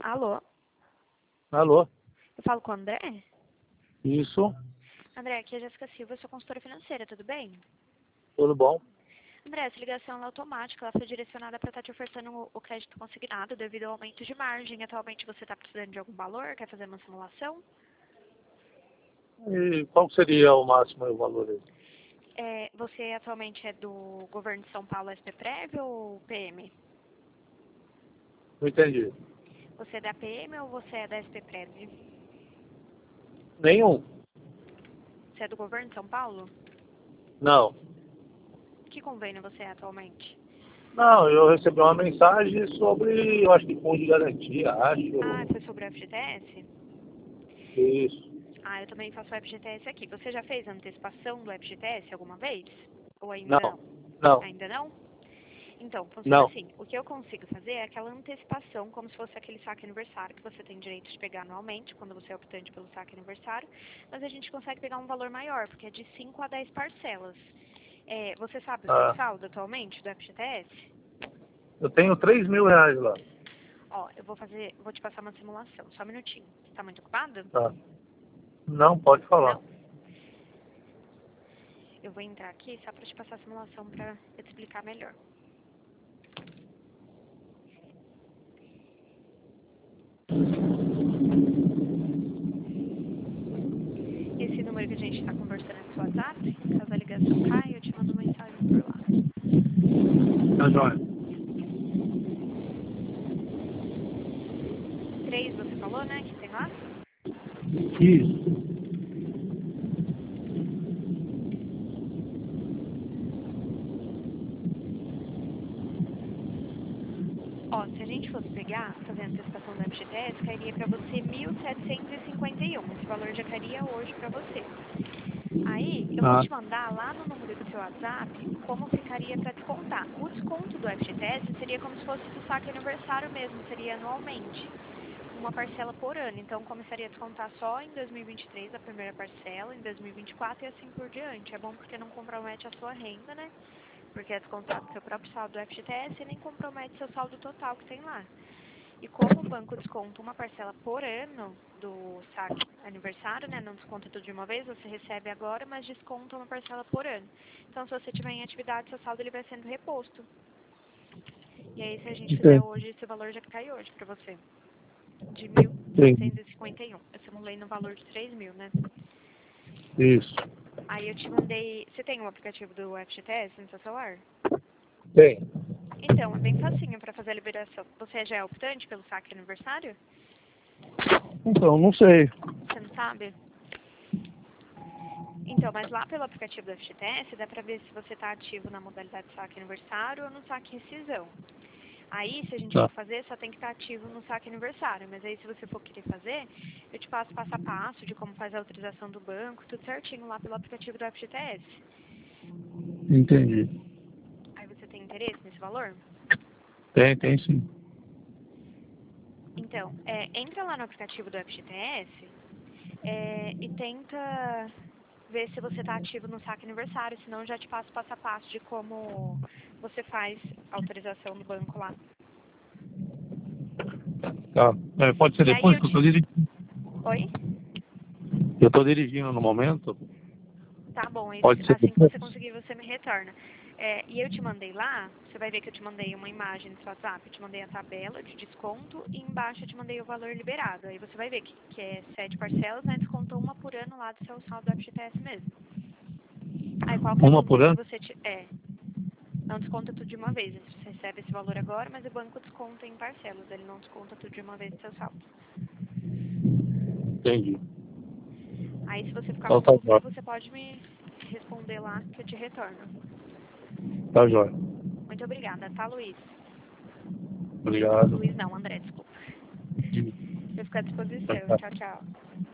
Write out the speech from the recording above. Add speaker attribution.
Speaker 1: Alô?
Speaker 2: Alô?
Speaker 1: Eu falo com o André?
Speaker 2: Isso,
Speaker 1: André, aqui é a Jéssica Silva, sou consultora financeira, tudo bem?
Speaker 2: tudo bom?
Speaker 1: André, essa ligação ela é automática, ela foi direcionada para estar te oferecendo o crédito consignado devido ao aumento de margem. Atualmente você está precisando de algum valor, quer fazer uma simulação?
Speaker 2: E qual seria o máximo o valor aí?
Speaker 1: Você atualmente é do governo de São Paulo SP-Prev ou PM?
Speaker 2: Não entendi.
Speaker 1: Você é da PM ou você é da SP-Prev?
Speaker 2: Nenhum?
Speaker 1: Você é do governo de São Paulo?
Speaker 2: Não.
Speaker 1: Que convênio você é atualmente?
Speaker 2: Não, eu recebi uma mensagem sobre, eu acho que fundo de garantia, acho.
Speaker 1: Ah, foi sobre o FGTS?
Speaker 2: Isso.
Speaker 1: Ah, eu também faço o FGTS aqui. Você já fez a antecipação do FGTS alguma vez? Ou ainda
Speaker 2: Não,
Speaker 1: não?
Speaker 2: não,
Speaker 1: Ainda não? Então, funciona
Speaker 2: não.
Speaker 1: assim. O que eu consigo fazer é aquela antecipação, como se fosse aquele saque aniversário que você tem direito de pegar anualmente, quando você é optante pelo saque aniversário, mas a gente consegue pegar um valor maior, porque é de 5 a 10 parcelas. Você sabe o seu
Speaker 2: Ah,
Speaker 1: saldo atualmente do FGTS?
Speaker 2: eu tenho R$ 3.000 lá.
Speaker 1: Ó, vou te passar uma simulação. Só um minutinho. Você tá muito ocupado?
Speaker 2: Tá. Não, pode falar.
Speaker 1: Não? Eu vou entrar aqui só para te passar a simulação para eu te explicar melhor. Esse número que a gente está conversando é do seu WhatsApp. Caso a ligação caia, eu te mando mensagem por lá.
Speaker 2: Tá joia.
Speaker 1: 3 você falou, né? Que tem lá?
Speaker 2: Isso.
Speaker 1: Ó, se a gente fosse pegar, fazer a antecipação da FGTS, cairia para você 1.751. Esse valor já cairia hoje para você. Aí, eu vou
Speaker 2: Ah,
Speaker 1: te mandar lá no número do seu WhatsApp como ficaria para descontar. O desconto do FGTS seria como se fosse do saque aniversário mesmo, seria anualmente. Uma parcela por ano. Então, começaria a descontar só em 2023 a primeira parcela, em 2024 e assim por diante. É bom porque não compromete a sua renda, né? Porque é descontado do seu próprio saldo do FGTS e nem compromete seu saldo total que tem lá. E como o banco desconta uma parcela por ano do saque aniversário, né? Não desconta tudo de uma vez, você recebe agora, mas desconta uma parcela por ano. Então, se você tiver em atividade, seu saldo ele vai sendo reposto. E aí, se a gente fizer
Speaker 2: entendi.
Speaker 1: hoje, esse valor já cai hoje para você. De mil
Speaker 2: Entendi.
Speaker 1: setecentos e cinquenta e um. Eu simulei no valor de 3.000, né?
Speaker 2: Isso.
Speaker 1: Aí eu te mandei... Você tem um aplicativo do FGTS no seu celular?
Speaker 2: Tem.
Speaker 1: Então, é bem facinho para fazer a liberação. Você já é optante pelo saque aniversário?
Speaker 2: Então, não sei.
Speaker 1: Você não sabe? Então, mas lá pelo aplicativo do FGTS dá para ver se você está ativo na modalidade saque aniversário ou no saque rescisão. Aí, se a gente for
Speaker 2: Tá.
Speaker 1: fazer, só tem que estar ativo no saque aniversário. Mas aí, se você for querer fazer, eu te passo passo a passo de como fazer a autorização do banco, tudo certinho lá pelo aplicativo do FGTS.
Speaker 2: Entendi.
Speaker 1: Aí você tem interesse nesse valor?
Speaker 2: Tem sim.
Speaker 1: Então, entra lá no aplicativo do FGTS e tenta ver se você está ativo no saque aniversário, senão eu já te passo passo a passo de como você faz a autorização do banco lá.
Speaker 2: Tá. Pode ser
Speaker 1: E aí
Speaker 2: depois
Speaker 1: eu
Speaker 2: que eu
Speaker 1: te...
Speaker 2: tô dirigindo.
Speaker 1: Oi?
Speaker 2: Eu tô dirigindo no momento.
Speaker 1: Tá bom,
Speaker 2: Pode ser
Speaker 1: assim que
Speaker 2: depois.
Speaker 1: você conseguir, você me retorna. E eu te mandei lá, você vai ver que eu te mandei uma imagem no seu WhatsApp, eu te mandei a tabela de desconto e embaixo eu te mandei o valor liberado. Aí você vai ver que é 7 parcelas, né? Descontou uma por ano lá do seu saldo do FGTS mesmo. Aí qualquer
Speaker 2: Uma por
Speaker 1: dúvida que
Speaker 2: ano?
Speaker 1: você não desconta tudo de uma vez. Você recebe esse valor agora, mas o banco desconta em parcelas, ele não desconta tudo de uma vez do seu saldo.
Speaker 2: Entendi.
Speaker 1: Aí se você ficar
Speaker 2: Então
Speaker 1: com
Speaker 2: tá
Speaker 1: dúvida,
Speaker 2: jóia.
Speaker 1: você pode me responder lá que eu te retorno.
Speaker 2: Tá jóia.
Speaker 1: Muito obrigada, tá, Luiz?
Speaker 2: Obrigado.
Speaker 1: Luiz não, André, desculpa. Eu fico à disposição. Tchau, tchau.